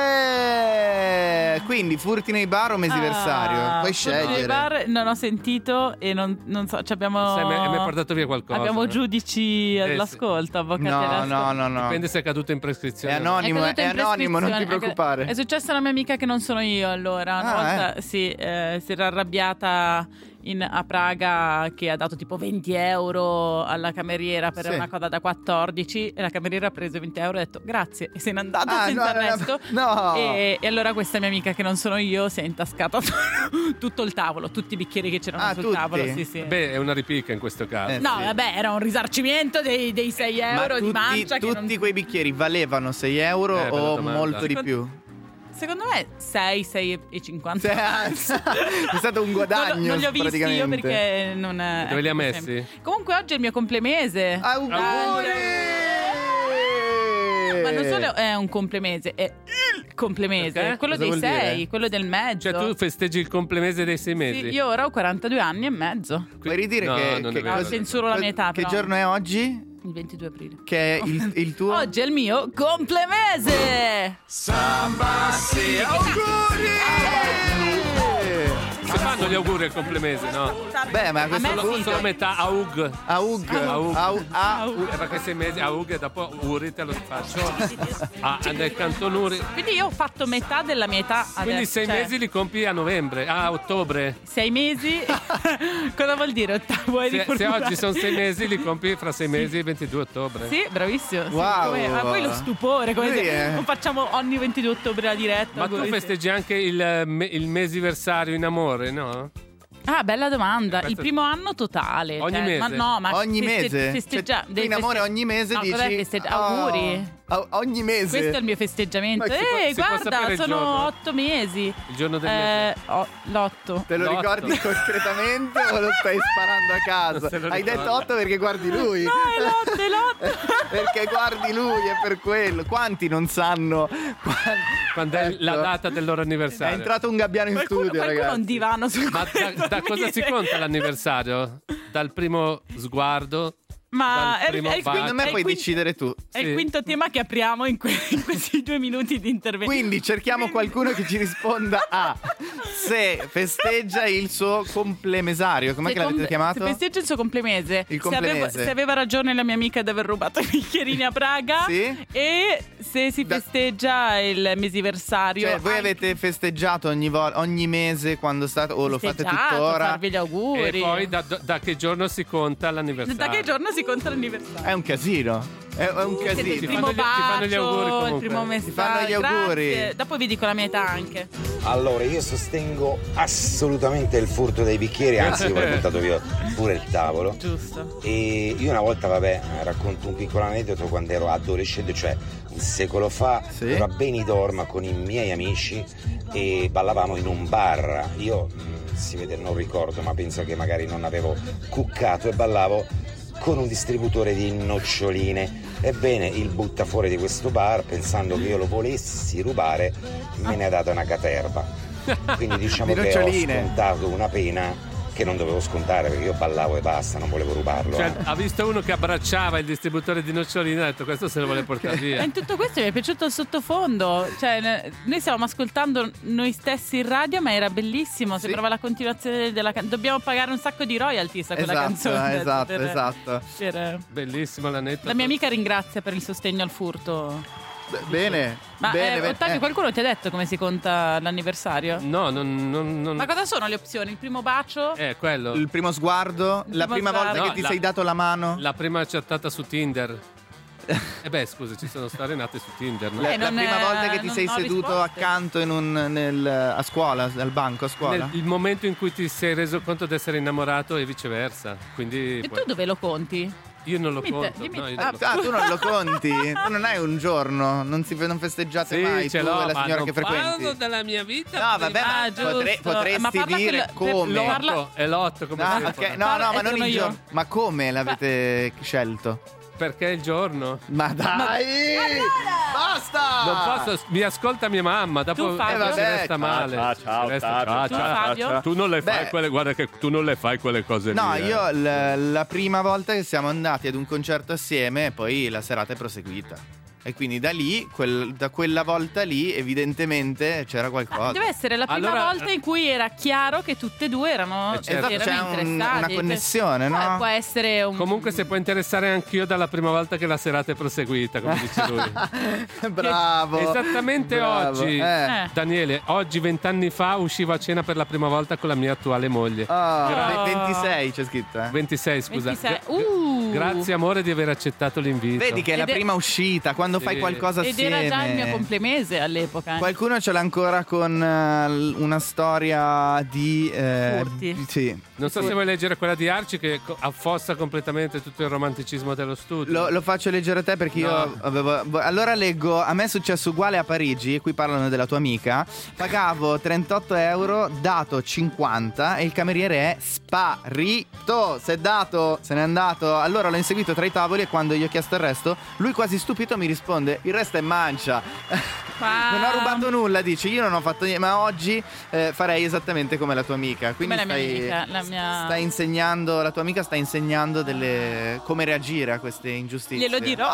Eh, quindi furti nei bar o mesiversario? Ah, Puoi furti nei scegliere. bar non ho sentito e non, non so, ci abbiamo... Sai, mi mi hai portato via qualcosa. Abbiamo giudici Eh, all'ascolto, avvocati No, all'ascolto. no, no, no. Dipende se è caduto in prescrizione. È anonimo, caduto è in anonimo, non ti prescrizione. preoccupare. È successa a una mia amica che non sono io allora. Una Ah, volta sì, eh, si era arrabbiata in, a Praga che ha dato tipo venti euro alla cameriera per Sì. una coda da quattordici e la cameriera ha preso venti euro e ha detto grazie e se n'è andata Ah, senza no, no, resto. no. E, e allora questa mia amica che non sono io si è intascata tutto il tavolo, tutti i bicchieri che c'erano Ah, sul tutti? tavolo. Sì, sì. Beh, è una ripicca in questo caso. Eh, No, sì. vabbè, era un risarcimento dei, dei sei Ma euro tutti, di mancia. Che tutti non... quei bicchieri valevano sei euro Eh, bella o domanda. molto di più? Secondo me sei, sei e cinquanta. È stato un guadagno. Non, non li ho visti io praticamente. perché non. Dove li ha ecco, messi? sempre. Comunque oggi è il mio complemese. Auguri! Ma non solo è un complemese, è il complemese, Perché? quello Cosa dei vuol sei, dire? quello del mezzo. Cioè, tu festeggi il complemese dei sei mesi? Sì, io ora ho quarantadue anni e mezzo. Vuoi ridire No, che, non che è vero. No, censuro la mia età. che però. giorno è oggi? Il ventidue aprile. Che è il, il tuo? Oggi è il mio complemese. Sambassi, auguri! Si fanno gli auguri al complemese, no? Beh, ma a questo Solo, punto solo metà Aug. Aug. Aug. Au- au- Eh, perché sei mesi Aug e dopo Uri te lo faccio. Ah, nel canton Uri. Quindi io ho fatto metà della mia età adesso. Quindi sei cioè, mesi li compi a novembre, a ottobre. Sei mesi? Cosa vuol dire? Vuoi Se, se riformulare? oggi sono sei mesi, li compi fra sei mesi e ventidue ottobre. Sì, bravissimo. Sì, Wow. come- ma poi lo stupore, come Sì, se eh. non facciamo ogni ventidue ottobre la diretta. Ma tu come se- festeggi anche il, me- il mesiversario in amore, no? Ah, bella domanda. Questo- Il primo anno totale. Ogni cioè, mese? Ma no, ma Ogni feste- mese? Festeggia- Cioè, tu devi in amore feste- ogni mese no, dici cos'è festeggia- "Oh, auguri. o- ogni mese. Questo è il mio festeggiamento. Ma si può- Ehi, si può guarda, sapere il sono giorno? otto mesi. Il giorno del Eh, mese. oh, l'otto. Te lo L'otto. ricordi concretamente o lo stai sparando a caso? Non se lo Hai ricorda. detto otto perché guardi lui. No, è l'otto, è l'otto. Perché guardi lui, è per quello. Quanti non sanno quan- Quando è Ecco. la data del loro È anniversario. entrato un gabbiano in Qualcuno, studio, qualcuno ha ragazzi. un divano sul Ma da, da cosa si conta l'anniversario? Dal primo sguardo? Ma Dal è, primo è il bacio? Secondo me è il puoi quinto- decidere tu. È il Sì. quinto tema che apriamo in, que- in questi due minuti di intervento. Quindi cerchiamo qualcuno che ci risponda a se festeggia il suo complemesario. Com'è Se che l'avete com- chiamato? Se festeggia il suo complemese. Il Se aveva, complemese. se aveva ragione la mia amica di aver rubato i bicchierini a Praga. Sì. E se si Da- festeggia il mesiversario. Cioè, voi anche- avete festeggiato ogni, vo- ogni mese quando state o lo fate festeggiato, tuttora? farvi gli auguri. E poi da, da che giorno si conta l'anniversario? Da che giorno si conta l'anniversario? È un casino. È, è un Siete il casino. primo fanno gli- ti fanno gli bacio, auguri comunque. il primo messaggio. Ti fanno gli auguri. Grazie. Dopo vi dico la mia età anche. Allora, io sostengo assolutamente il furto dei bicchieri, anzi avrei buttato via pure il tavolo. Giusto. E io una volta, vabbè, racconto un piccolo aneddoto quando ero adolescente, cioè un secolo fa, Sì. ero a Benidorm con i miei amici e ballavamo in un bar. Io, mh, si vede, non ricordo, ma penso che magari non avevo cuccato e ballavo con un distributore di noccioline. Ebbene, il buttafuori di questo bar, pensando che io lo volessi rubare, me ne ha data una caterva. Quindi diciamo Di che ho noccioline. scontato una pena che non dovevo scontare perché io ballavo e basta, non volevo rubarlo. Cioè, eh. ha visto uno che abbracciava il distributore di noccioline e ha detto questo se lo vuole portare E via. in tutto questo mi è piaciuto il sottofondo. Cioè, ne- noi stavamo ascoltando noi stessi in radio, ma era bellissimo. Sembrava la continuazione della canzone. Dobbiamo pagare un sacco di royalties a quella Esatto, canzone. esatto, per- esatto. per- Bellissimo l'aneddoto. La mia amica ringrazia per il sostegno al furto. B- Bene. Ma bene, eh, bene. Ottavio, Eh, qualcuno ti ha detto come si conta l'anniversario? No, non... non, non... Ma cosa sono le opzioni? Il primo bacio? Eh, quello. Il primo sguardo, Il la primo prima volta sguardo. che ti No, sei la- dato la mano. La prima chattata su Tinder. E beh, scusa, ci sono storie nate su Tinder, no? La, Eh, la non prima è- volta che ti non sei ho seduto risposte. accanto in un, nel, a scuola, al banco a scuola. Nel, il momento in cui ti sei reso conto di essere innamorato e viceversa. Quindi E puoi- tu dove lo conti? io non lo Dimmi te, conto. dimmi no, te. io Ah, non lo ah, conto. tu non lo conti? Tu non hai un giorno, non, si, non festeggiate Sì, mai ce tu l'ho, e la ma signora non che frequenti. parlo della mia vita. No, vabbè, ma Ah, giusto. potre- potresti Ma parla dire per- per- come. lo parla- L'otto, è l'otto come Ah, si ok, fa? no, no, ma Eh, non sono il io. giorno. Ma come l'avete scelto? Perché è il giorno. Ma dai! Basta! Non posso, mi ascolta mia mamma, dopo Tu, Fabio? eh, si Eh, vabbè, resta ciao, male. ciao, Si ciao, resta- Fabio, ciao, Tu, ciao, Fabio? ciao. Tu non le fai Beh. quelle, guarda che tu non le fai quelle cose No, lì. eh. io l- la prima volta che siamo andati ad un concerto assieme, poi la serata è proseguita. E quindi da lì, quel- da quella volta lì, evidentemente c'era qualcosa. Deve essere la prima Allora- volta in cui era chiaro che tutte e due erano, Eh, certo. erano Esatto, c'è un- interessati. una connessione, Può- no? Può essere un... Comunque se può interessare anch'io dalla prima volta che la serata è proseguita, come dice lui. Bravo. Esattamente Bravo. oggi, Eh. Daniele, oggi vent'anni fa uscivo a cena per la prima volta con la mia attuale moglie. Ah, Gra- ventisei c'è scritto, eh. ventisei, scusa. ventisei. Gra- Uh. Grazie amore di aver accettato l'invito. Vedi che è la Ed è- prima uscita, quando Sì. fai qualcosa Ed assieme. era già il mio complemese all'epoca. Qualcuno ce l'ha ancora con eh, l- una storia di eh, Furti. Sì. Non so se vuoi leggere quella di Arci che co- affossa completamente tutto il romanticismo dello studio. Lo, lo faccio leggere a te perché io No. avevo. Allora leggo. A me è successo uguale a Parigi. Qui parlano della tua amica. Pagavo trentotto euro, dato cinquanta. E il cameriere è sparito. Si è dato, se n'è andato. Allora l'ho inseguito tra i tavoli. E quando gli ho chiesto il resto, lui quasi stupito mi risponde: il resto è mancia. Non ho rubato nulla, dice. Io non ho fatto niente. Ma oggi eh, farei esattamente come la tua amica. Quindi Come la mia stai, amica, la mia... stai insegnando. La tua amica sta insegnando delle come reagire a queste ingiustizie. Glielo dirò.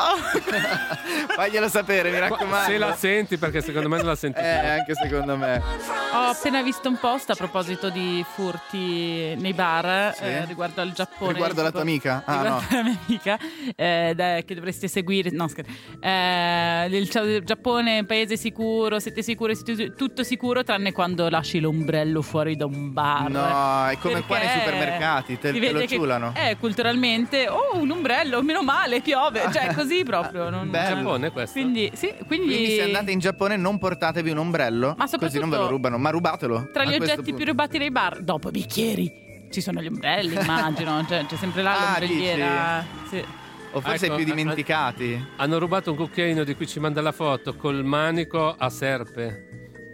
Faglielo sapere, mi raccomando. Se la senti, perché secondo me non la senti. Eh, anche secondo me. Ho appena visto un post a proposito di furti nei bar Sì? eh, riguardo al Giappone. Riguardo la tua amica? Ah, riguardo no. la mia amica eh, da- che dovreste seguire. No, scherzo. Eh, il, il Giappone è un paese sicuro, siete sicuri, siete tutto sicuro tranne quando lasci l'ombrello fuori da un bar. No, è come qua nei Perché supermercati, te, si te lo vede che- ciulano. Eh, culturalmente, oh, un ombrello, meno male, piove. Cioè, così proprio. Non... Bello. Giappone questo? Quindi, sì, quindi, Quindi se andate in Giappone non portatevi un ombrello, Ma così non ve lo soprattutto- rubano, ma rubatelo. tra a gli questo oggetti punto. più rubati nei bar, dopo i bicchieri, ci sono gli ombrelli, immagino. Cioè, c'è sempre là Ah, l'ombrelliera. Sì. O forse Ecco, i più dimenticati. Hanno rubato un cucchiaino di cui ci manda la foto col manico a serpe.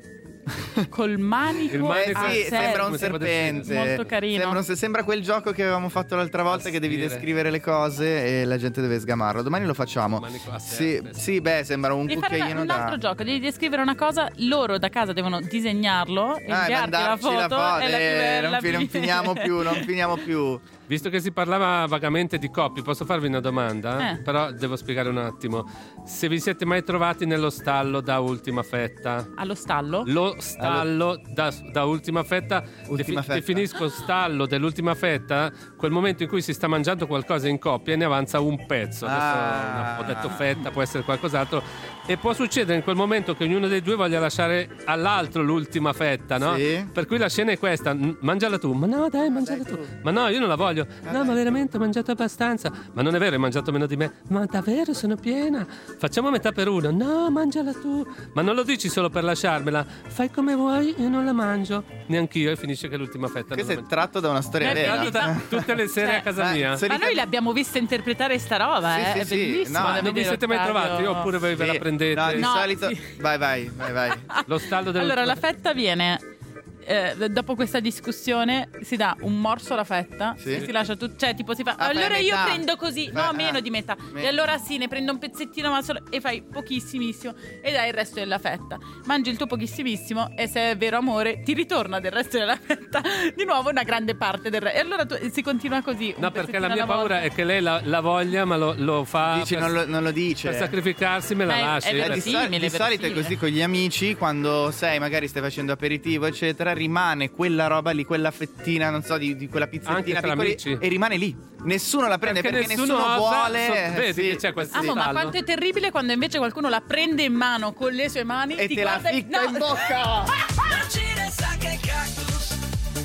Col manico, Il manico- a Eh sì, serpe. sembra un Come si può serpente. descrivere? Molto carino. Sembra, un- sembra quel gioco che avevamo fatto l'altra volta che devi Stile. descrivere le cose e la gente deve sgamarlo. Domani lo facciamo. Manico a Sì, serpe. sì, beh, sembra un Devi fare una- cucchiaino un da. altro gioco, devi descrivere una cosa, loro da casa devono disegnarlo e Ah, e inviarti la mandarci foto, la foto. è la più Eh, bella, non, fi- non più- finiamo più, non finiamo più. Visto che si parlava vagamente di coppie, posso farvi una domanda? Eh. Però devo spiegare un attimo. Se vi siete mai trovati nello stallo da ultima fetta? Allo stallo? Lo stallo da, da ultima fetta, Ultima fetta. definisco stallo dell'ultima fetta quel momento in cui si sta mangiando qualcosa in coppia e ne avanza un pezzo. Adesso Ah. no, ho detto fetta, può essere qualcos'altro. E può succedere in quel momento che ognuno dei due voglia lasciare all'altro l'ultima fetta, no? Sì. Per cui la scena è questa: "N- mangiala tu, ma no, dai, mangiala tu. Ma no, io non la voglio. No, ma veramente ho mangiato abbastanza. Ma non è vero, hai mangiato meno di me. Ma davvero sono piena. Facciamo metà per uno. No, mangiala tu. Ma non lo dici solo per lasciarmela. Fai come vuoi, io non la mangio. Neanch'io, e finisce che l'ultima fetta Questo non è tratto da una storia Eh, vera. la mangio. Tanto da- tutte le sere Cioè, a casa ma- mia. se- Ma noi l'abbiamo vista interpretare sta roba, Sì, eh? sì, È sì. bellissimo No, da Non vi vedere, siete mai Ottavio. trovati? Oppure voi ve la Sì. prendete? No, di No, solito. sì. Vai, vai, vai, vai. Lo stallo del Allora, la fetta viene. eh, dopo questa discussione si dà un morso alla fetta, Sì. e si lascia tutto, cioè tipo si fa. Ah, fai allora a io metà. prendo così, Fai- no, ah, meno di metà. me- E allora sì, ne prendo un pezzettino, ma solo e fai pochissimissimo e dai il resto della fetta. Mangi il tuo pochissimissimo e se è vero amore ti ritorna del resto della fetta di nuovo una grande parte del resto. E allora tu- si continua così. un No, perché la pezzettino mia alla volta. paura è che lei la, la voglia, ma lo, lo fa Dici, per, non lo, non lo dice. per sacrificarsi, me la Eh, è lasci. vero, Eh, di, sì. so- verosimile, di solito è verosimile. così con gli amici, quando sei, magari stai facendo aperitivo, eccetera, rimane quella roba lì, quella fettina, non so, di, di quella Anche pizzettina tra piccoli, amici? e rimane lì. Nessuno la prende perché, nessuno, osa, vuole. so- eh, vedi sì. che c'è questo Amo, ma stallo? quanto è terribile quando invece qualcuno la prende in mano con le sue mani E ti te la guarda e- ficca no. in bocca. Non ci resta che il cactus,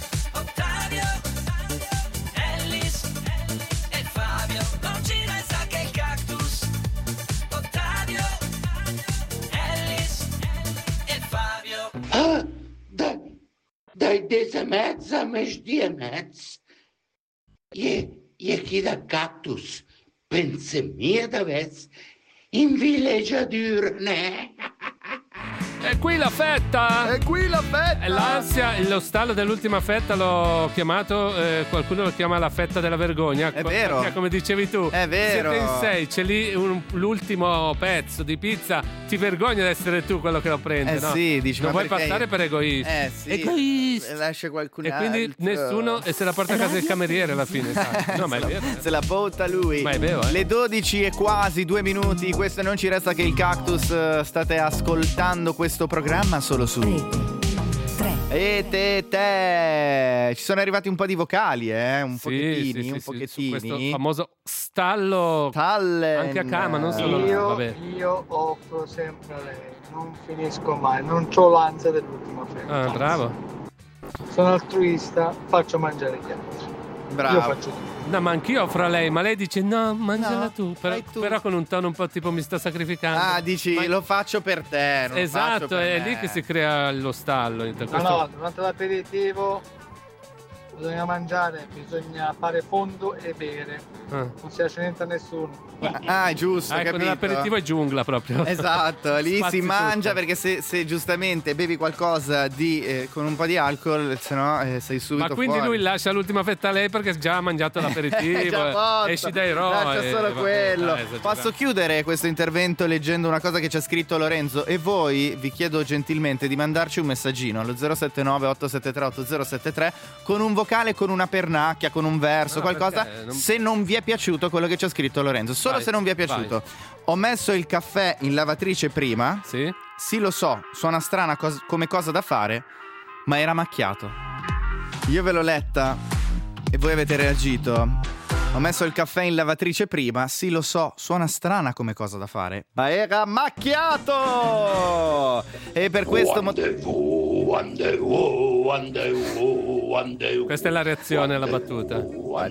Ottavio, Ellis e Fabio. Non ci resta che il cactus, Ottavio, Ellis e Fabio. Ah, dai, dai deze mezza, mesh die mezz. Je, je kida cactus, pense mia da vez, in villeggiatura, ne? è qui la fetta! È qui la fetta! L'ansia, lo stallo dell'ultima fetta l'ho chiamato, eh, qualcuno lo chiama la fetta della vergogna. È vero. Perché, come dicevi tu, è vero. Siete in sei, c'è lì un, l'ultimo pezzo di pizza, ti vergogni di essere tu quello che lo prende, Eh no? sì, dici, non ma vuoi perché- passare per egoista. Eh sì. Egoista. Lascia qualcun E quindi altro. nessuno e se la porta a casa il cameriere alla fine, sai? No, ma è se, vero. la, se la porta lui. Ma è vero, eh. Le dodici e quasi due minuti. Questo non ci resta che il Cactus. State ascoltando questo programma solo su E te te. Ci sono arrivati un po' di vocali, eh? Un Sì, pochettini, sì, sì, un sì, pochettini. su questo famoso stallo Talent. anche a cama, non solo Io, vabbè. io offro sempre a lei, non finisco mai, non ho l'ansia dell'ultima fetta. Ah, bravo. Sono altruista, faccio mangiare gli altri. Bravo. Io faccio tutto. No, ma anch'io offro a lei, ma lei dice no, mangiala No, tu. Però, fai tu. però con un tono un po' tipo mi sta sacrificando. Ah, dici Ma- lo faccio per te. Non lo faccio Esatto, per è me. lì che si crea lo stallo. No, Questo- no, durante l'aperitivo bisogna mangiare, bisogna fare fondo e bere. Ah. Non si lascia niente a nessuno. Ah, è giusto, Ah, ecco, capito? nell'aperitivo è giungla proprio. Esatto, lì Spazi si mangia tutto. perché se, se giustamente bevi qualcosa di, eh, con un po' di alcol, se no eh, sei subito Ma quindi fuori. lui lascia l'ultima fetta a lei perché già ha mangiato l'aperitivo. È già eh, fatto. esci dai ro. Lascia e- solo vabbè, quello. dai, esagerato. Posso chiudere questo intervento leggendo una cosa che ci ha scritto Lorenzo? E voi vi chiedo gentilmente di mandarci un messaggino allo zero sette nove otto sette tre otto zero sette tre con un vocale, con una pernacchia, con un verso, No, qualcosa, perché non- se non vi è piaciuto quello che ci ha scritto Lorenzo. Solo Vai, se non vi è piaciuto. Ho messo il caffè in lavatrice prima. Sì. Sì, lo so, suona strana cos- come cosa da fare, ma era macchiato. Io ve l'ho letta e voi avete reagito. Ho messo il caffè in lavatrice prima. Sì, lo so, suona strana come cosa da fare, ma era macchiato! E per questo motivo... Questa è la reazione alla battuta.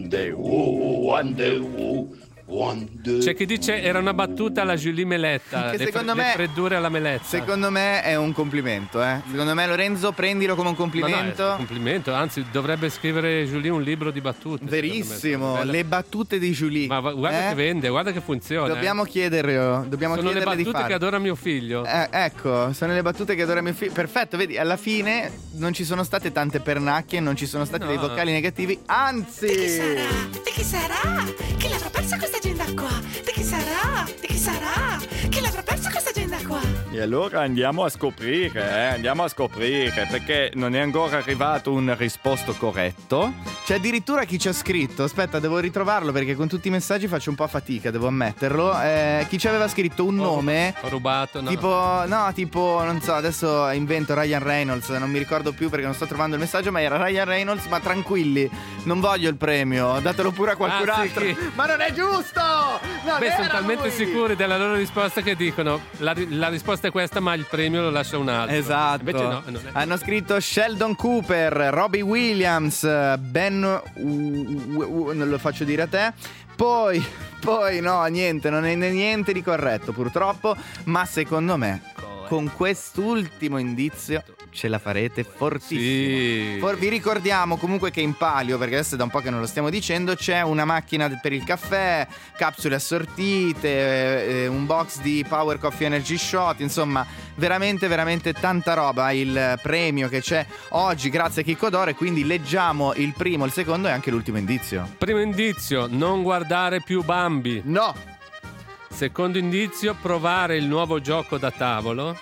C'è chi dice era una battuta alla Julie Meletta. Che le, secondo fre- me- le freddure alla Meletta. Secondo me è un complimento, eh. Secondo me, Lorenzo, prendilo come un Ma no, è complimento. un complimento, anzi dovrebbe scrivere Julie un libro di battute. Verissimo, secondo me. le battute di Julie. Ma va- guarda eh? che vende, guarda che funziona. Dobbiamo eh. chiederlo, dobbiamo Sono le chiederle di battute fare. che adora mio figlio. Eh, ecco, sono le battute che adora mio figlio. Perfetto, vedi, alla fine non ci sono state tante pernacchie, non ci sono stati No. dei vocali negativi, anzi. Di chi sarà? Di chi sarà? Chi l'avrà persa questa agenda qua? Di chi sarà? Di chi sarà? Chi l'avrà persa questa agenda qua? E allora andiamo a scoprire, eh? andiamo a scoprire, perché non è ancora arrivato un risposto corretto. C'è addirittura chi ci ha scritto, aspetta, devo ritrovarlo perché con tutti i messaggi faccio un po' fatica, devo ammetterlo. Eh, chi ci aveva scritto un nome, Ho rubato, no. tipo, no, tipo, non so, adesso invento Ryan Reynolds, non mi ricordo più perché non sto trovando il messaggio, ma era Ryan Reynolds, ma tranquilli, non voglio il premio, datelo pure a qualcun Ah, sì, altro. chi? Ma non è giusto! Non Beh, sono era talmente lui! sicuri della loro risposta che dicono la, ri- la risposta è questa, ma il premio lo lascia un altro. Esatto. Invece no, non è. Hanno scritto Sheldon Cooper, Robbie Williams, Ben U- U- U- non lo faccio dire a te. Poi, poi no, niente, non è niente di corretto purtroppo, ma secondo me con quest'ultimo indizio ce la farete fortissimo. Sì. For- vi ricordiamo comunque che in palio, perché adesso è da un po' che non lo stiamo dicendo, c'è una macchina per il caffè, capsule assortite, eh, un box di Power Coffee Energy Shot, insomma veramente veramente tanta roba. Il premio che c'è oggi grazie a Chicco d'Oro, e quindi leggiamo il primo, il secondo e anche l'ultimo indizio. Primo indizio, non guardare più Bambi. No. Secondo indizio, provare il nuovo gioco da tavolo.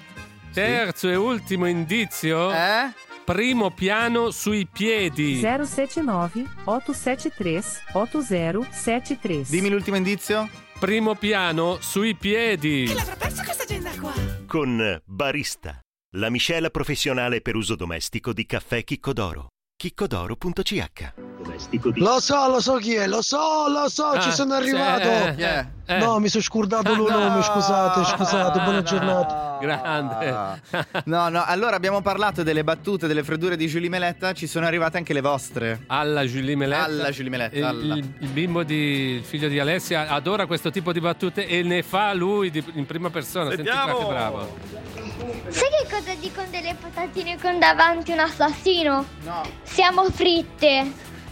Terzo e ultimo indizio, eh? primo piano sui piedi. zero sette nove otto sette tre otto zero sette tre. Dimmi l'ultimo indizio. Primo piano sui piedi. Chi l'avrà persa questa agenda qua? Con Barista, la miscela professionale per uso domestico di caffè Chicco d'Oro. chiccodoro punto c h. Lo so, lo so chi è, lo so, lo so, Ah, ci sono sì, arrivato. eh, eh, eh. No, mi sono scordato il nome, scusate, scusate, buona giornata. Grande. No, no, allora abbiamo parlato delle battute, delle freddure di Julie Meletta, ci sono arrivate anche le vostre. Alla Julie Meletta. Alla Julie Meletta, Il, alla. il- il bimbo di il figlio di Alessia adora questo tipo di battute e ne fa lui di- in prima persona. Senti qua Sentiamo. che bravo. Sai che cosa dicono delle patatine con davanti un assassino? No. Siamo fritte.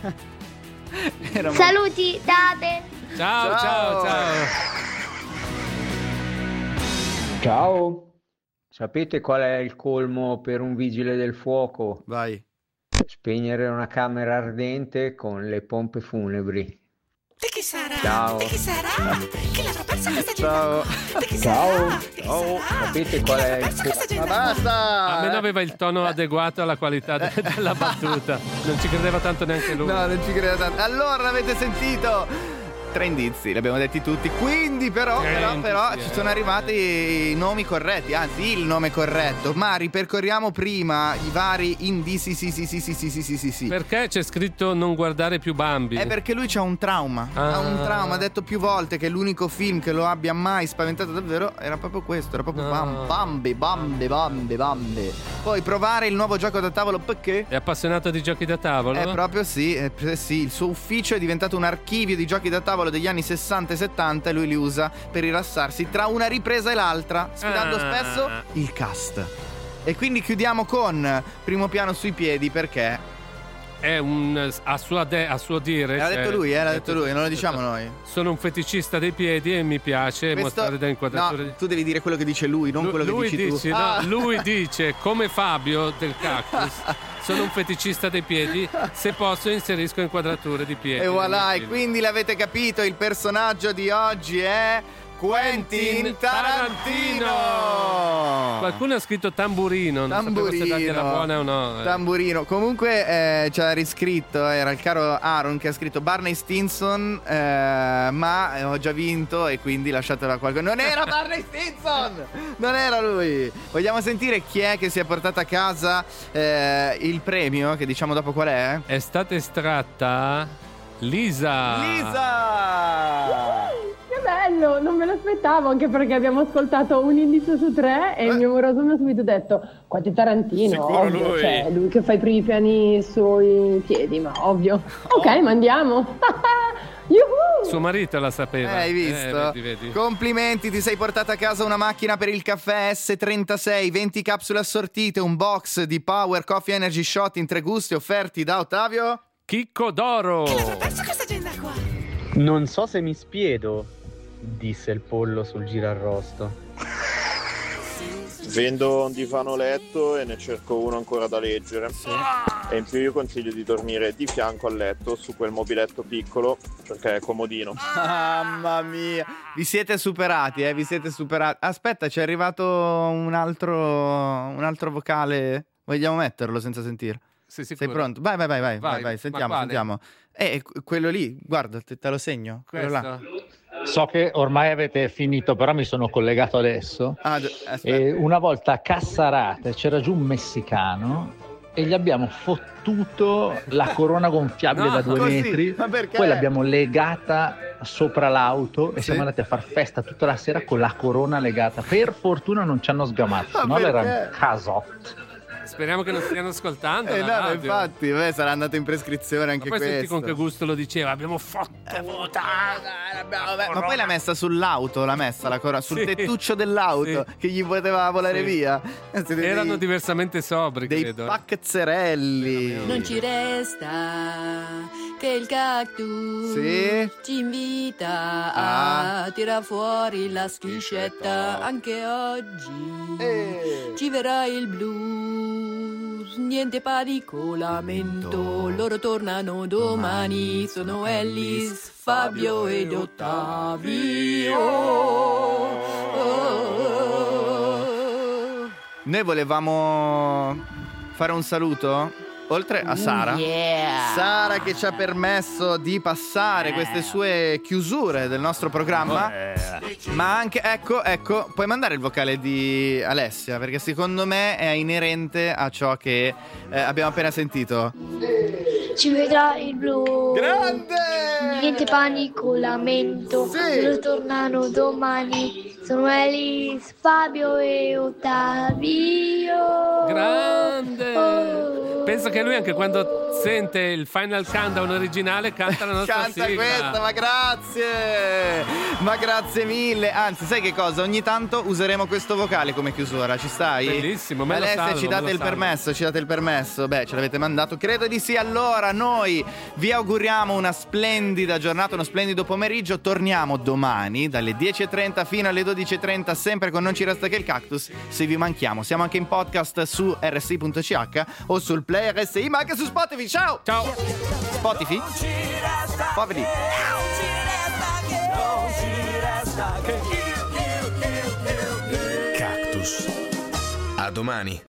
Era Saluti da Abe. Ciao, ciao, Ciao. ciao. Ciao, Sapete qual è il colmo per un vigile del fuoco? Vai. Spegnere una camera ardente con le pompe funebri. Di chi sarà? Ciao. Di chi sarà? Chi l'avrà persa questa Ciao. Di chi Ciao. sarà? Ciao. Sapete qual è il colmo? Ma basta! Almeno aveva il tono adeguato alla qualità de- della battuta. Non ci credeva tanto neanche lui. No, non ci credo tanto. Allora, avete sentito? Tre indizi, li abbiamo detti tutti. Quindi, però, Tre però, però indizi, ci eh. sono arrivati i nomi corretti, anzi, il nome corretto. Ma ripercorriamo prima i vari indizi. Sì, sì, sì, sì, sì, sì, sì, sì, sì. Perché c'è scritto non guardare più Bambi? È perché lui c'ha un trauma. Ah. Ha un trauma. Ha detto più volte che l'unico film che lo abbia mai spaventato davvero era proprio questo. Era proprio No. Bam- Bambi, Bambi, Bambi, Bambi. Poi provare il nuovo gioco da tavolo perché? È appassionato di giochi da tavolo? Eh, proprio sì, eh, sì, il suo ufficio è diventato un archivio di giochi da tavolo degli anni sessanta e settanta e lui li usa per rilassarsi tra una ripresa e l'altra, sfidando Ah. spesso il cast. E quindi chiudiamo con primo piano sui piedi perché È un a suo, de- a suo dire. l'ha cioè, detto lui, eh, l'ha ha detto lui, non lo diciamo noi. Sono un feticista dei piedi e mi piace Questo- mostrare da inquadrature. No, tu devi dire quello che dice lui, non Lu- quello che lui dici dice, tu. no, Ah. lui dice come Fabio del Cactus. Sono un feticista dei piedi. Se posso inserisco inquadrature di piedi. E voilà, nei e film. quindi l'avete capito, il personaggio di oggi è Quentin Tarantino. Qualcuno ha scritto tamburino. Non sapevo se dargliela buona o no. eh. Tamburino. Comunque eh, ci ha riscritto, era il caro Aaron che ha scritto Barney Stinson, eh, ma eh, ho già vinto e quindi lasciatela qua. Non era Barney Stinson! Non era lui! Vogliamo sentire chi è che si è portato a casa eh, il premio, che diciamo dopo qual è? È stata estratta Lisa. Lisa! Che bello, non me l'aspettavo, anche perché abbiamo ascoltato un indizio su tre e il mio moroso mi ha subito detto Quentin Tarantino, Sicuro ovvio, lui. cioè lui che fa i primi piani sui piedi, ma ovvio. Ok, mandiamo. Yuhu! Suo marito la sapeva. Eh, hai visto? Eh, vedi, vedi. Complimenti, ti sei portata a casa una macchina per il caffè S trentasei, venti capsule assortite, un box di Power Coffee Energy Shot in tre gusti offerti da Ottavio Chicco d'Oro. Perso questa agenda qua. Non so se mi spiedo, disse il pollo sul girarrosto. Vendo un divano letto e ne cerco uno ancora da leggere. E in più io consiglio di dormire di fianco al letto su quel mobiletto piccolo perché è comodino. Mamma mia, vi siete superati, eh, vi siete superati. Aspetta, c'è arrivato un altro un altro vocale. Vogliamo metterlo senza sentire? Sei Sei sicuro? pronto? Vai, vai, vai, vai, Vai, vai, vai, ma sentiamo, quale? sentiamo. Eh, quello lì, guarda, te, te lo segno. Quello là. So che ormai avete finito, però mi sono collegato adesso. Ah, d- aspetta. E una volta a Cassarate c'era giù un messicano e gli abbiamo fottuto la corona gonfiabile No, da due così? metri. Ma perché? Poi l'abbiamo legata sopra l'auto e Sì? siamo andati a far festa tutta la sera con la corona legata. Per fortuna non ci hanno sgamato, Ma sennò era perché? un casotto. Speriamo che non stiano ascoltando. Eh la no, ma radio. infatti, beh, sarà andato in prescrizione anche Ma poi senti questo. con che gusto lo diceva. Abbiamo fatto Ma poi l'ha messa sull'auto, l'ha messa la corona, sul Sì. tettuccio dell'auto Sì. che gli poteva volare Sì. via. Eh, siete Erano dei, diversamente sobri, dei credo. pacchezzerelli. Non ci resta che il cactus Sì? ci invita Ah. a tirar fuori la schiscetta. Anche oggi Eh. ci verrà il blues, niente panico, lamento. Loro tornano domani, sono Ellis, Fabio ed Ottavio. Noi volevamo fare un saluto, oltre a Sara. Yeah. Sara che ci ha permesso di passare queste sue chiusure del nostro programma. Ma anche, ecco, ecco, puoi mandare il vocale di Alessia, perché secondo me è inerente a ciò che eh, abbiamo appena sentito. Ci vedrà il blu. Grande! Niente panico, lamento. Sì. Loro tornano domani. Sono Elis, Fabio e Ottavio. Grande! Oh. Penso che lui anche quando sente il Final Countdown originale, canta la nostra Canta sigla. questa, ma grazie! Ma grazie mille! Anzi, sai che cosa? Ogni tanto useremo questo vocale come chiusura, ci stai? Bellissimo, me lo Alessia, salvo, ci date me lo il salvo. permesso, ci date il permesso? Beh, ce l'avete mandato? Credo di sì. Allora, noi vi auguriamo una splendida giornata, uno splendido pomeriggio. Torniamo domani dalle dieci e trenta fino alle dodici e trenta, sempre con Non ci resta che il cactus. Se vi manchiamo, siamo anche in podcast su R S I punto C H o sul Play R S I, ma anche su Spotify. Ciao! Ciao! Spotify? Spotify. Cactus. A domani.